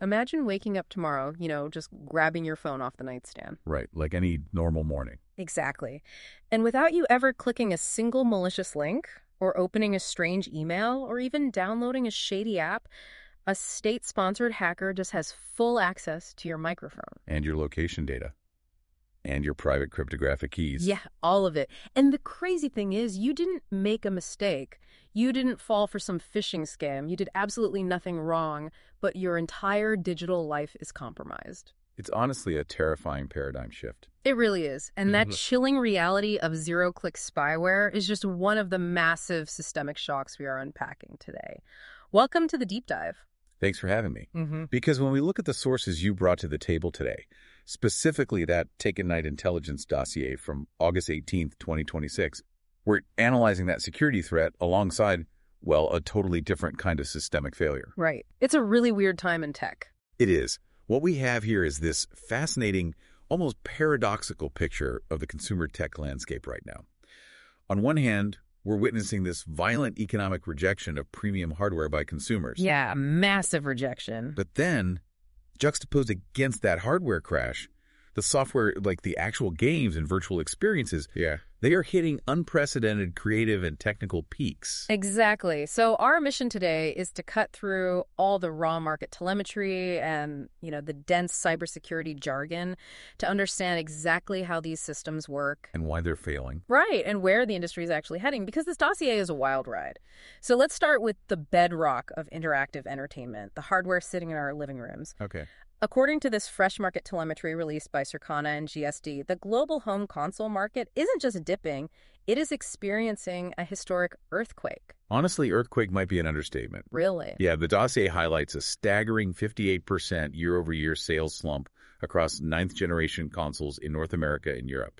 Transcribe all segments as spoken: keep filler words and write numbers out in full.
Imagine waking up tomorrow, you know, just grabbing your phone off the nightstand. Right, like any normal morning. Exactly. And without you ever clicking a single malicious link, or opening a strange email, or even downloading a shady app, a state-sponsored hacker just has full access to your microphone. And your location data. And your private cryptographic keys. Yeah, all of it. And the crazy thing is, you didn't make a mistake. You didn't fall for some phishing scam. You did absolutely nothing wrong, but your entire digital life is compromised. It's honestly a terrifying paradigm shift. It really is. And that chilling reality of zero-click spyware is just one of the massive systemic shocks we are unpacking today. Welcome to the Deep Dive. Thanks for having me. Mm-hmm. Because when we look at the sources you brought to the table today, specifically that Taken Night Intelligence dossier from August eighteenth, twenty twenty-six, we're analyzing that security threat alongside, well, a totally different kind of systemic failure. Right. It's a really weird time in tech. It is. What we have here is this fascinating, almost paradoxical picture of the consumer tech landscape right now. On one hand, we're witnessing this violent economic rejection of premium hardware by consumers. Yeah, massive rejection. But then, juxtaposed against that hardware crash, the software, like the actual games and virtual experiences, yeah, they are hitting unprecedented creative and technical peaks. Exactly. So our mission today is to cut through all the raw market telemetry and, you know, the dense cybersecurity jargon to understand exactly how these systems work. And why they're failing. Right, and where the industry is actually heading, because this dossier is a wild ride. So let's start with the bedrock of interactive entertainment, the hardware sitting in our living rooms. Okay. According to this fresh market telemetry released by Circana and G S D, the global home console market isn't just dipping, it is experiencing a historic earthquake. Honestly, earthquake might be an understatement. Really? Yeah, the dossier highlights a staggering fifty-eight percent year-over-year sales slump across ninth-generation consoles in North America and Europe.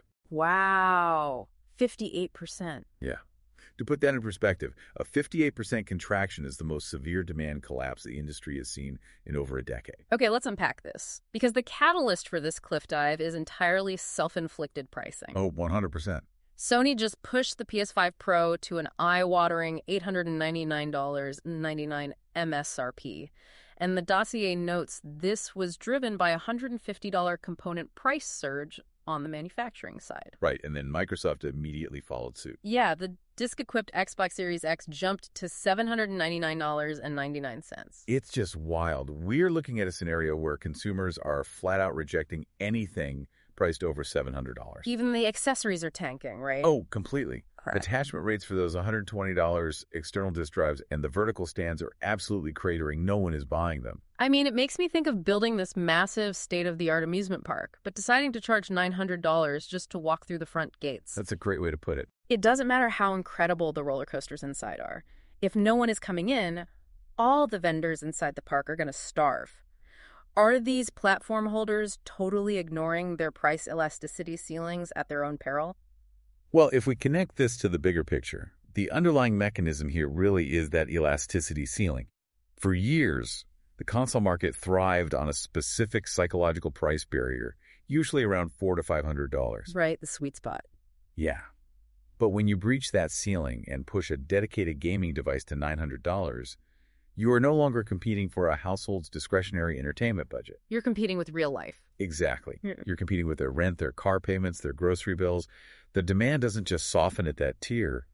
Wow, fifty-eight percent. Yeah. To put that in perspective, a fifty-eight percent contraction is the most severe demand collapse the industry has seen in over a decade. Okay, let's unpack this. Because the catalyst for this cliff dive is entirely self-inflicted pricing. Oh, one hundred percent. Sony just pushed the P S five Pro to an eye-watering eight hundred ninety-nine dollars and ninety-nine cents M S R P. And the dossier notes this was driven by a one hundred fifty dollars component price surge on the manufacturing side. Right, and then Microsoft immediately followed suit. Yeah, the disc-equipped Xbox Series X jumped to seven hundred ninety-nine dollars and ninety-nine cents. It's just wild. We're looking at a scenario where consumers are flat out rejecting anything priced over seven hundred dollars. Even the accessories are tanking, right? Oh, completely. Correct. Attachment rates for those one hundred twenty dollars external disk drives and the vertical stands are absolutely cratering. No one is buying them. I mean, it makes me think of building this massive state-of-the-art amusement park, but deciding to charge nine hundred dollars just to walk through the front gates. That's a great way to put it. It doesn't matter how incredible the roller coasters inside are. If no one is coming in, all the vendors inside the park are going to starve. Are these platform holders totally ignoring their price elasticity ceilings at their own peril? Well, if we connect this to the bigger picture, the underlying mechanism here really is that elasticity ceiling. For years, the console market thrived on a specific psychological price barrier, usually around four hundred to five hundred dollars. Right, the sweet spot. Yeah. But when you breach that ceiling and push a dedicated gaming device to nine hundred dollars, you are no longer competing for a household's discretionary entertainment budget. You're competing with real life. Exactly. Yeah. You're competing with their rent, their car payments, their grocery bills. The demand doesn't just soften at that tier,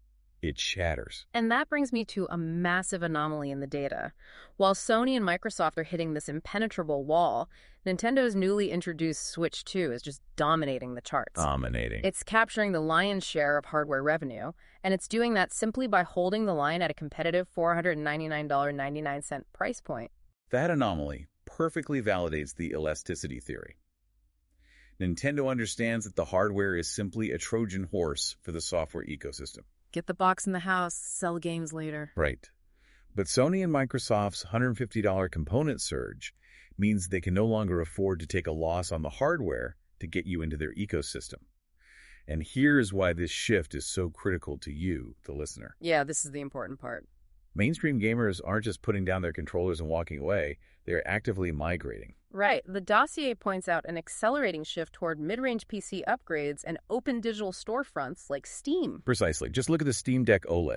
it shatters. And that brings me to a massive anomaly in the data. While Sony and Microsoft are hitting this impenetrable wall, Nintendo's newly introduced Switch two is just dominating the charts. Dominating. It's capturing the lion's share of hardware revenue, and it's doing that simply by holding the line at a competitive four hundred ninety-nine dollars and ninety-nine cents price point. That anomaly perfectly validates the elasticity theory. Nintendo understands that the hardware is simply a Trojan horse for the software ecosystem. Get the box in the house, sell games later. Right. But Sony and Microsoft's one hundred fifty dollars component surge means they can no longer afford to take a loss on the hardware to get you into their ecosystem. And here's why this shift is so critical to you, the listener. Yeah, this is the important part. Mainstream gamers aren't just putting down their controllers and walking away. They're actively migrating. Right. The dossier points out an accelerating shift toward mid-range P C upgrades and open digital storefronts like Steam. Precisely. Just look at the Steam Deck OLED.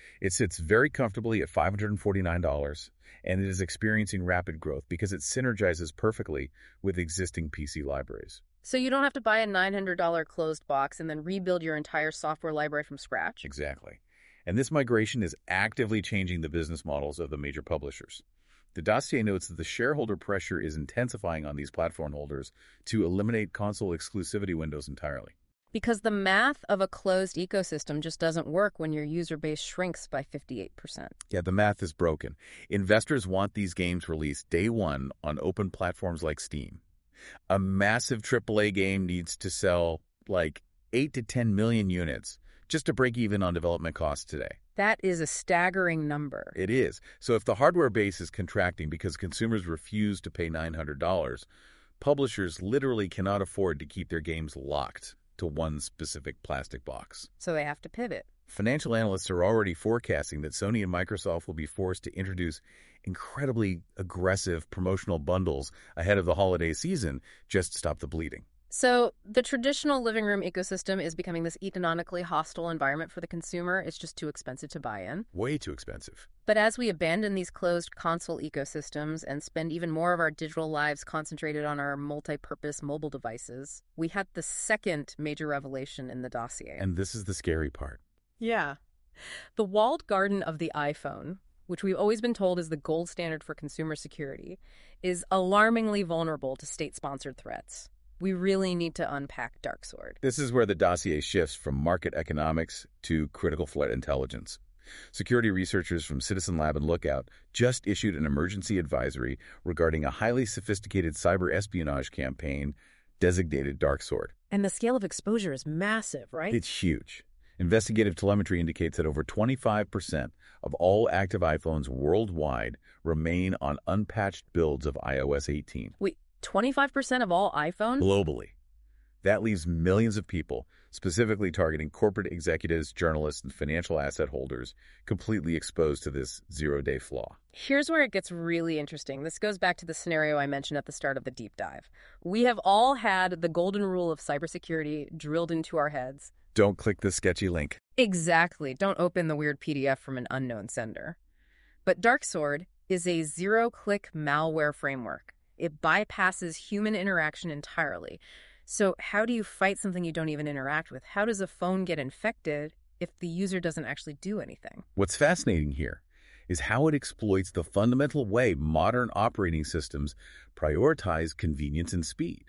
It sits very comfortably at five hundred forty-nine dollars, and it is experiencing rapid growth because it synergizes perfectly with existing P C libraries. So you don't have to buy a nine hundred dollars closed box and then rebuild your entire software library from scratch? Exactly. And this migration is actively changing the business models of the major publishers. The dossier notes that the shareholder pressure is intensifying on these platform holders to eliminate console exclusivity windows entirely. Because the math of a closed ecosystem just doesn't work when your user base shrinks by fifty-eight percent. Yeah, the math is broken. Investors want these games released day one on open platforms like Steam. A massive triple A game needs to sell like eight to ten million units just to break even on development costs today. That is a staggering number. It is. So if the hardware base is contracting because consumers refuse to pay nine hundred dollars, publishers literally cannot afford to keep their games locked to one specific plastic box. So they have to pivot. Financial analysts are already forecasting that Sony and Microsoft will be forced to introduce incredibly aggressive promotional bundles ahead of the holiday season just to stop the bleeding. So the traditional living room ecosystem is becoming this economically hostile environment for the consumer. It's just too expensive to buy in. Way too expensive. But as we abandon these closed console ecosystems and spend even more of our digital lives concentrated on our multi-purpose mobile devices, we had the second major revelation in the dossier. And this is the scary part. Yeah. The walled garden of the iPhone, which we've always been told is the gold standard for consumer security, is alarmingly vulnerable to state-sponsored threats. We really need to unpack DarkSword. This is where the dossier shifts from market economics to critical threat intelligence. Security researchers from Citizen Lab and Lookout just issued an emergency advisory regarding a highly sophisticated cyber espionage campaign designated DarkSword. And the scale of exposure is massive, right? It's huge. Investigative telemetry indicates that over twenty-five percent of all active iPhones worldwide remain on unpatched builds of i O S eighteen. Wait, twenty-five percent of all iPhones? Globally. That leaves millions of people, specifically targeting corporate executives, journalists, and financial asset holders, completely exposed to this zero-day flaw. Here's where it gets really interesting. This goes back to the scenario I mentioned at the start of the deep dive. We have all had the golden rule of cybersecurity drilled into our heads. Don't click the sketchy link. Exactly. Don't open the weird P D F from an unknown sender. But DarkSword is a zero-click malware framework. It bypasses human interaction entirely. So how do you fight something you don't even interact with? How does a phone get infected if the user doesn't actually do anything? What's fascinating here is how it exploits the fundamental way modern operating systems prioritize convenience and speed.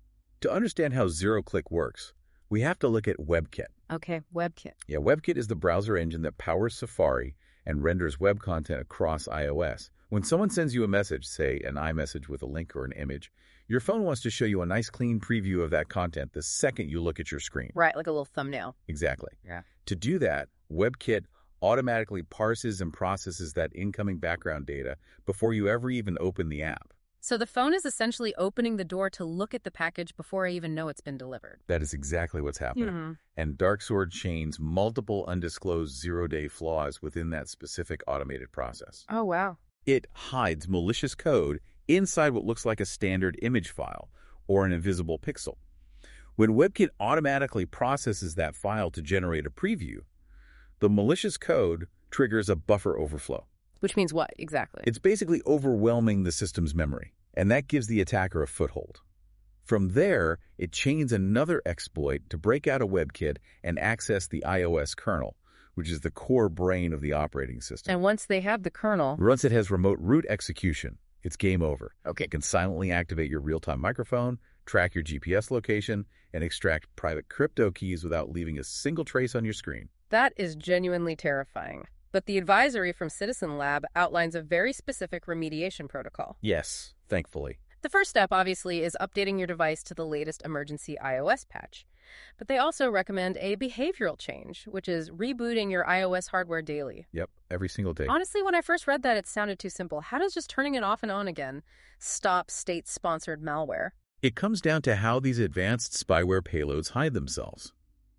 To understand how zero-click works, we have to look at WebKit. Okay, WebKit. Yeah, WebKit is the browser engine that powers Safari and renders web content across iOS. When someone sends you a message, say an iMessage with a link or an image, your phone wants to show you a nice clean preview of that content the second you look at your screen. Right, like a little thumbnail. Exactly. Yeah. To do that, WebKit automatically parses and processes that incoming background data before you ever even open the app. So the phone is essentially opening the door to look at the package before I even know it's been delivered. That is exactly what's happening. Mm-hmm. And DarkSword chains multiple undisclosed zero-day flaws within that specific automated process. Oh, wow. It hides malicious code inside what looks like a standard image file or an invisible pixel. When WebKit automatically processes that file to generate a preview, the malicious code triggers a buffer overflow. Which means what, exactly? It's basically overwhelming the system's memory, and that gives the attacker a foothold. From there, it chains another exploit to break out of WebKit and access the iOS kernel, which is the core brain of the operating system. And once they have the kernel... Once it has remote root execution, it's game over. Okay. It can silently activate your real-time microphone, track your G P S location, and extract private crypto keys without leaving a single trace on your screen. That is genuinely terrifying. But the advisory from Citizen Lab outlines a very specific remediation protocol. Yes, thankfully. The first step, obviously, is updating your device to the latest emergency iOS patch. But they also recommend a behavioral change, which is rebooting your iOS hardware daily. Yep, every single day. Honestly, when I first read that, it sounded too simple. How does just turning it off and on again stop state-sponsored malware? It comes down to how these advanced spyware payloads hide themselves.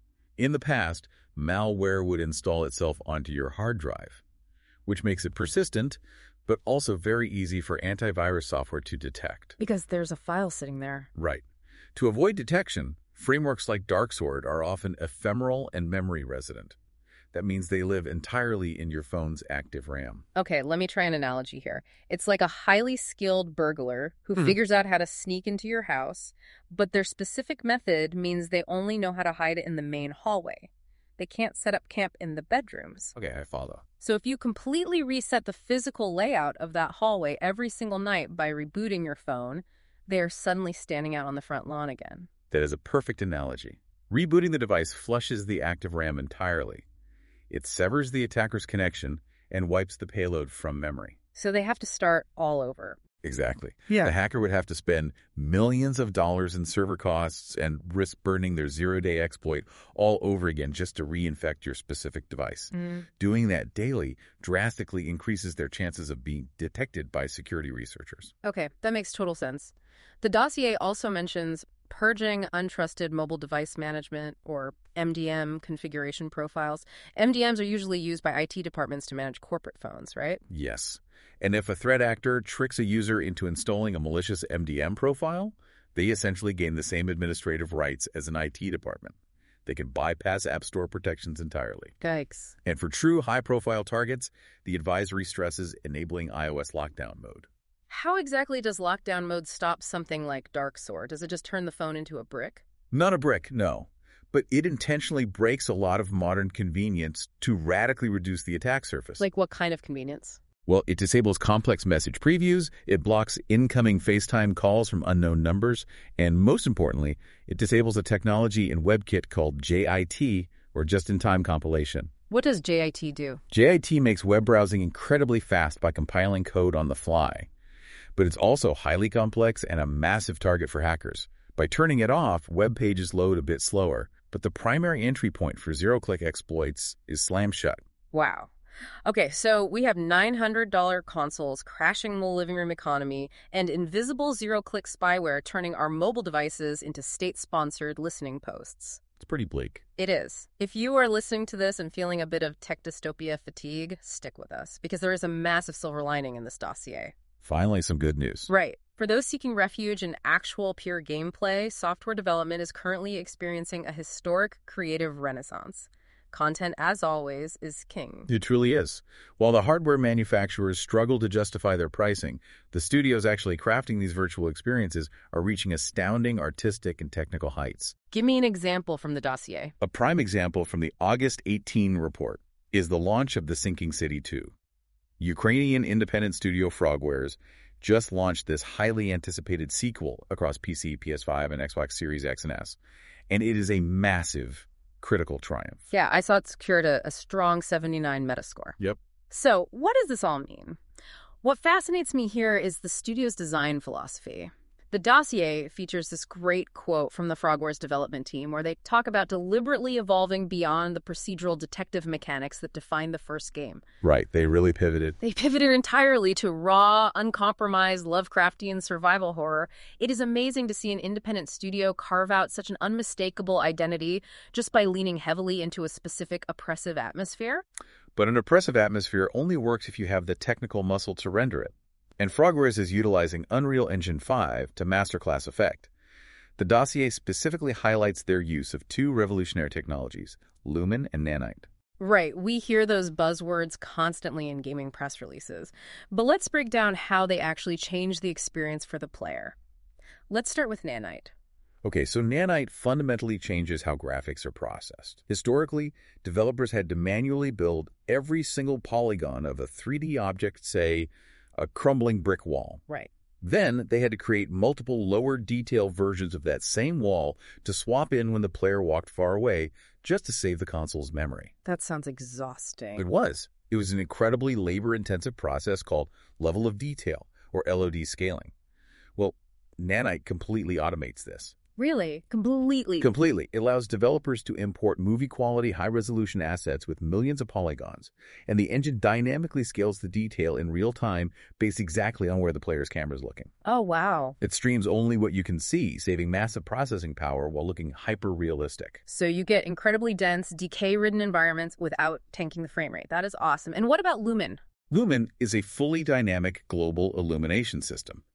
In the past, malware would install itself onto your hard drive, which makes it persistent, but also very easy for antivirus software to detect. Because there's a file sitting there. Right. To avoid detection, frameworks like DarkSword are often ephemeral and memory resident. That means they live entirely in your phone's active RAM. Okay, let me try an analogy here. It's like a highly skilled burglar who Hmm. figures out how to sneak into your house, but their specific method means they only know how to hide in the main hallway. They can't set up camp in the bedrooms. Okay, I follow. So if you completely reset the physical layout of that hallway every single night by rebooting your phone, they are suddenly standing out on the front lawn again. That is a perfect analogy. Rebooting the device flushes the active RAM entirely. It severs the attacker's connection and wipes the payload from memory. So they have to start all over. Exactly. Yeah. The hacker would have to spend millions of dollars in server costs and risk burning their zero-day exploit all over again just to reinfect your specific device. Mm. Doing that daily drastically increases their chances of being detected by security researchers. Okay, that makes total sense. The dossier also mentions purging untrusted mobile device management, or M D M, configuration profiles. M D Ms are usually used by I T departments to manage corporate phones, right? Yes. And if a threat actor tricks a user into installing a malicious M D M profile, they essentially gain the same administrative rights as an I T department. They can bypass App Store protections entirely. Yikes. And for true high-profile targets, the advisory stresses enabling iOS lockdown mode. How exactly does lockdown mode stop something like Darksoar? Does it just turn the phone into a brick? Not a brick, no. But it intentionally breaks a lot of modern convenience to radically reduce the attack surface. Like what kind of convenience? Well, it disables complex message previews, it blocks incoming FaceTime calls from unknown numbers, and most importantly, it disables a technology in WebKit called J I T, or Just-in-Time Compilation. What does J I T do? J I T makes web browsing incredibly fast by compiling code on the fly. But it's also highly complex and a massive target for hackers. By turning it off, web pages load a bit slower, but the primary entry point for zero-click exploits is slammed shut. Wow. Okay, so we have nine hundred dollars consoles crashing the living room economy and invisible zero-click spyware turning our mobile devices into state-sponsored listening posts. It's pretty bleak. It is. If you are listening to this and feeling a bit of tech dystopia fatigue, stick with us, because there is a massive silver lining in this dossier. Finally, some good news. Right. For those seeking refuge in actual pure gameplay, software development is currently experiencing a historic creative renaissance. Content, as always, is king. It truly is. While the hardware manufacturers struggle to justify their pricing, the studios actually crafting these virtual experiences are reaching astounding artistic and technical heights. Give me an example from the dossier. A prime example from the August eighteenth report is the launch of The Sinking City two. Ukrainian independent studio Frogwares just launched this highly anticipated sequel across P C, P S five, and Xbox Series X and S, and it is a massive critical triumph. Yeah, I saw it secured a, a strong seventy-nine Metascore. Yep. So, what does this all mean? What fascinates me here is the studio's design philosophy. The dossier features this great quote from the Frogwares development team where they talk about deliberately evolving beyond the procedural detective mechanics that defined the first game. Right, they really pivoted. They pivoted entirely to raw, uncompromised, Lovecraftian survival horror. It is amazing to see an independent studio carve out such an unmistakable identity just by leaning heavily into a specific oppressive atmosphere. But an oppressive atmosphere only works if you have the technical muscle to render it. And Frogwares is utilizing Unreal Engine five to masterclass effect. The dossier specifically highlights their use of two revolutionary technologies, Lumen and Nanite. Right, we hear those buzzwords constantly in gaming press releases. But let's break down how they actually change the experience for the player. Let's start with Nanite. Okay, so Nanite fundamentally changes how graphics are processed. Historically, developers had to manually build every single polygon of a three D object, say, a crumbling brick wall. Right. Then they had to create multiple lower detail versions of that same wall to swap in when the player walked far away, just to save the console's memory. That sounds exhausting. It was. It was an incredibly labor-intensive process called level of detail, or L O D scaling. Well, Nanite completely automates this. Really? Completely? Completely. It allows developers to import movie-quality, high-resolution assets with millions of polygons, and the engine dynamically scales the detail in real time based exactly on where the player's camera is looking. Oh, wow. It streams only what you can see, saving massive processing power while looking hyper-realistic. So you get incredibly dense, decay-ridden environments without tanking the frame rate. That is awesome. And what about Lumen? Lumen is a fully dynamic global illumination system.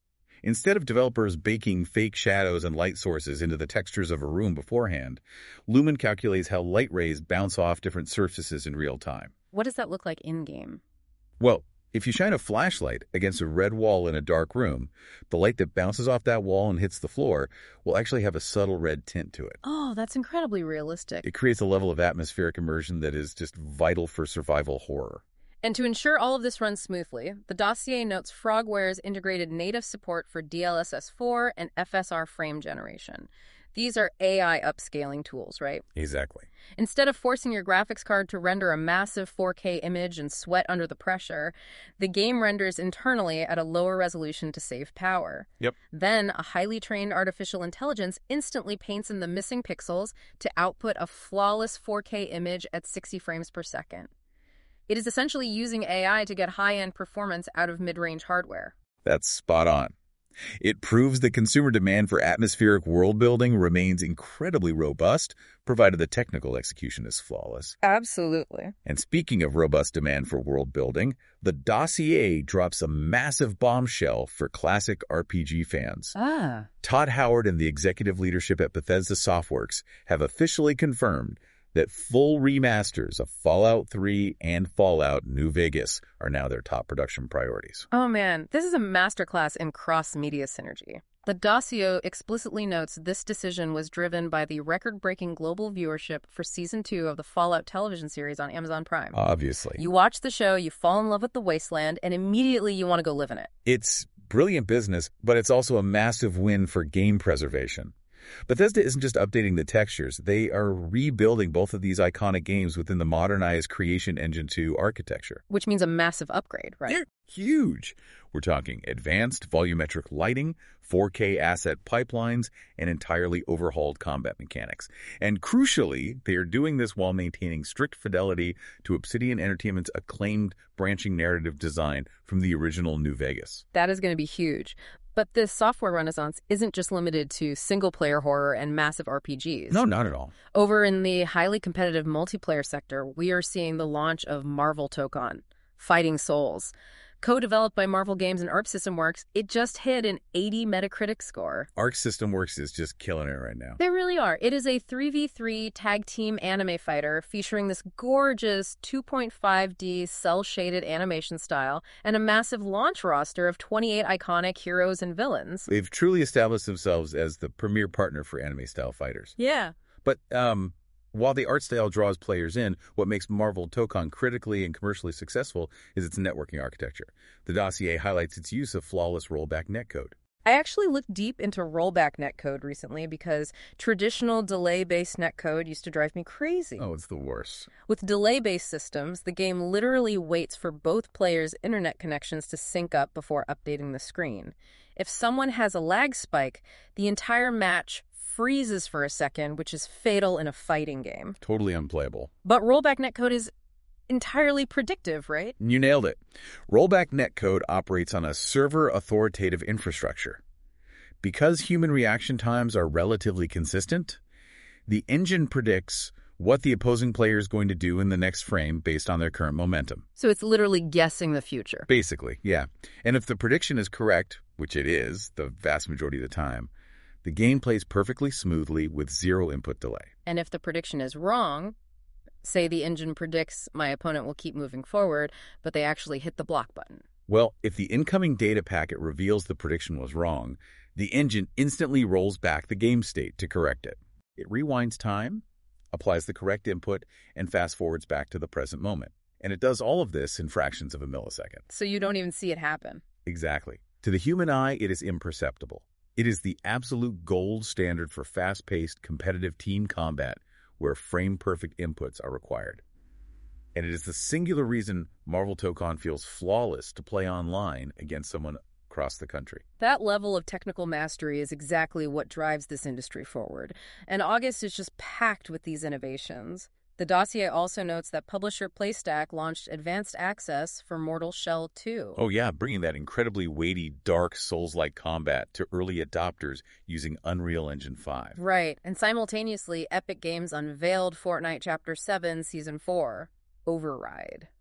Instead of developers baking fake shadows and light sources into the textures of a room beforehand, Lumen calculates how light rays bounce off different surfaces in real time. What does that look like in-game? Well, if you shine a flashlight against a red wall in a dark room, the light that bounces off that wall and hits the floor will actually have a subtle red tint to it. Oh, that's incredibly realistic. It creates a level of atmospheric immersion that is just vital for survival horror. And to ensure all of this runs smoothly, the dossier notes Frogware's integrated native support for D L S S four and F S R frame generation. These are A I upscaling tools, right? Exactly. Instead of forcing your graphics card to render a massive four K image and sweat under the pressure, the game renders internally at a lower resolution to save power. Yep. Then, a highly trained artificial intelligence instantly paints in the missing pixels to output a flawless four K image at sixty frames per second. It is essentially using A I to get high-end performance out of mid-range hardware. That's spot on. It proves that consumer demand for atmospheric world building remains incredibly robust, provided the technical execution is flawless. Absolutely. And speaking of robust demand for world building, the dossier drops a massive bombshell for classic R P G fans. Ah. Todd Howard and the executive leadership at Bethesda Softworks have officially confirmed that full remasters of Fallout three and Fallout New Vegas are now their top production priorities. Oh man, this is a masterclass in cross-media synergy. The dossier explicitly notes this decision was driven by the record-breaking global viewership for Season two of the Fallout television series on Amazon Prime. Obviously. You watch the show, you fall in love with the wasteland, and immediately you want to go live in it. It's brilliant business, but it's also a massive win for game preservation. Bethesda isn't just updating the textures, they are rebuilding both of these iconic games within the modernized Creation Engine two architecture. Which means a massive upgrade, right? They're huge. We're talking advanced volumetric lighting, four K asset pipelines, and entirely overhauled combat mechanics. And crucially, they are doing this while maintaining strict fidelity to Obsidian Entertainment's acclaimed branching narrative design from the original New Vegas. That is going to be huge. But this software renaissance isn't just limited to single-player horror and massive R P Gs. No, not at all. Over in the highly competitive multiplayer sector, we are seeing the launch of Marvel Tokon, Fighting Souls. Co-developed by Marvel Games and Arc System Works, it just hit an eighty Metacritic score. Arc System Works is just killing it right now. They really are. It is a three v three tag team anime fighter featuring this gorgeous two point five D cel-shaded animation style and a massive launch roster of twenty-eight iconic heroes and villains. They've truly established themselves as the premier partner for anime-style fighters. Yeah. But, um... while the art style draws players in, what makes Marvel Tokon critically and commercially successful is its networking architecture. The dossier highlights its use of flawless rollback netcode. I actually looked deep into rollback netcode recently because traditional delay-based netcode used to drive me crazy. Oh, it's the worst. With delay-based systems, the game literally waits for both players' internet connections to sync up before updating the screen. If someone has a lag spike, the entire match freezes for a second, which is fatal in a fighting game. Totally unplayable. But rollback netcode is entirely predictive, right? You nailed it. Rollback netcode operates on a server-authoritative infrastructure. Because human reaction times are relatively consistent, the engine predicts what the opposing player is going to do in the next frame based on their current momentum. So it's literally guessing the future. Basically, yeah. And if the prediction is correct, which it is the vast majority of the time, the game plays perfectly smoothly with zero input delay. And if the prediction is wrong, say the engine predicts my opponent will keep moving forward, but they actually hit the block button. Well, if the incoming data packet reveals the prediction was wrong, the engine instantly rolls back the game state to correct it. It rewinds time, applies the correct input, and fast-forwards back to the present moment. And it does all of this in fractions of a millisecond. So you don't even see it happen. Exactly. To the human eye, it is imperceptible. It is the absolute gold standard for fast-paced, competitive team combat where frame-perfect inputs are required. And it is the singular reason Marvel Tokon feels flawless to play online against someone across the country. That level of technical mastery is exactly what drives this industry forward. And August is just packed with these innovations. The dossier also notes that publisher PlayStack launched Advanced Access for Mortal Shell two. Oh yeah, bringing that incredibly weighty, dark, Souls-like combat to early adopters using Unreal Engine five. Right, and simultaneously, Epic Games unveiled Fortnite Chapter seven Season four, Override.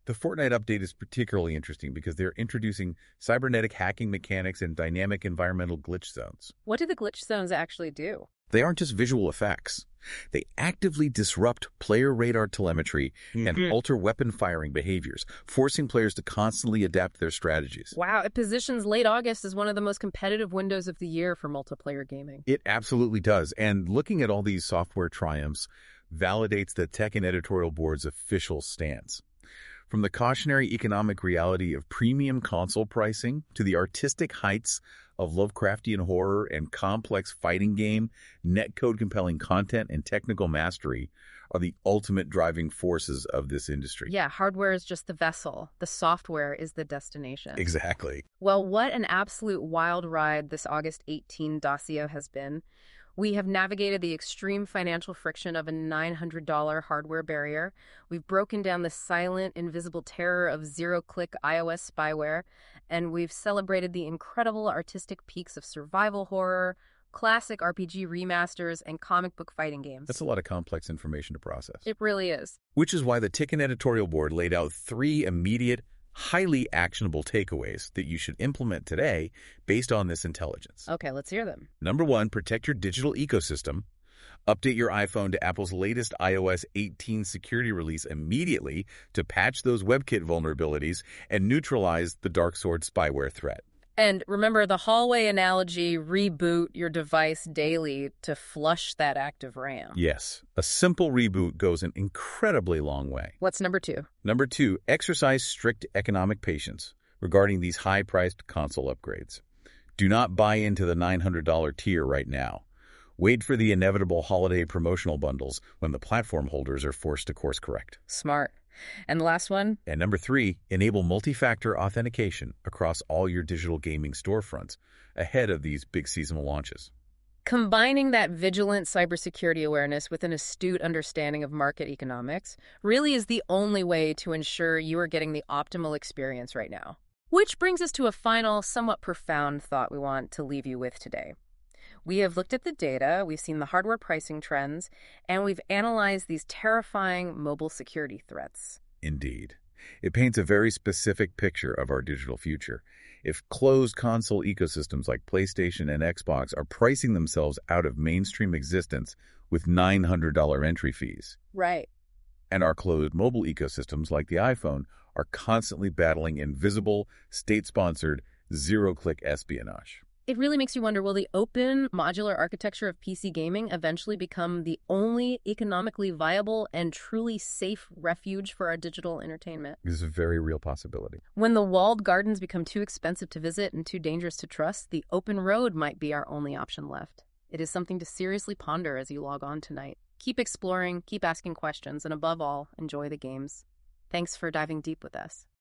The Fortnite update is particularly interesting because they're introducing cybernetic hacking mechanics and dynamic environmental glitch zones. What do the glitch zones actually do? They aren't just visual effects. They actively disrupt player radar telemetry mm-hmm. and alter weapon firing behaviors, forcing players to constantly adapt their strategies. Wow, it positions late August as one of the most competitive windows of the year for multiplayer gaming. It absolutely does. And looking at all these software triumphs validates the Tech and Editorial Board's official stance. From the cautionary economic reality of premium console pricing to the artistic heights of Lovecraftian horror and complex fighting game, netcode-compelling content, and technical mastery are the ultimate driving forces of this industry. Yeah, hardware is just the vessel. The software is the destination. Exactly. Well, what an absolute wild ride this August eighteenth dossier has been. We have navigated the extreme financial friction of a nine hundred dollars hardware barrier. We've broken down the silent, invisible terror of zero-click iOS spyware, and we've celebrated the incredible artistic peaks of survival horror, classic R P G remasters, and comic book fighting games. That's a lot of complex information to process. It really is. Which is why the Tick and Editorial Board laid out three immediate, highly actionable takeaways that you should implement today based on this intelligence. Okay, let's hear them. Number one, protect your digital ecosystem. Update your iPhone to Apple's latest i O S eighteen security release immediately to patch those WebKit vulnerabilities and neutralize the Darksword spyware threat. And remember the hallway analogy, reboot your device daily to flush that active RAM. Yes, a simple reboot goes an incredibly long way. What's number two? Number two, exercise strict economic patience regarding these high-priced console upgrades. Do not buy into the nine hundred dollars tier right now. Wait for the inevitable holiday promotional bundles when the platform holders are forced to course correct. Smart. And the last one? And number three, enable multi-factor authentication across all your digital gaming storefronts ahead of these big seasonal launches. Combining that vigilant cybersecurity awareness with an astute understanding of market economics really is the only way to ensure you are getting the optimal experience right now. Which brings us to a final, somewhat profound thought we want to leave you with today. We have looked at the data, we've seen the hardware pricing trends, and we've analyzed these terrifying mobile security threats. Indeed. It paints a very specific picture of our digital future. If closed console ecosystems like PlayStation and Xbox are pricing themselves out of mainstream existence with nine hundred dollars entry fees. Right. And our closed mobile ecosystems like the iPhone are constantly battling invisible, state-sponsored, zero-click espionage. It really makes you wonder, will the open modular architecture of P C gaming eventually become the only economically viable and truly safe refuge for our digital entertainment? This is a very real possibility. When the walled gardens become too expensive to visit and too dangerous to trust, the open road might be our only option left. It is something to seriously ponder as you log on tonight. Keep exploring, keep asking questions, and above all, enjoy the games. Thanks for diving deep with us.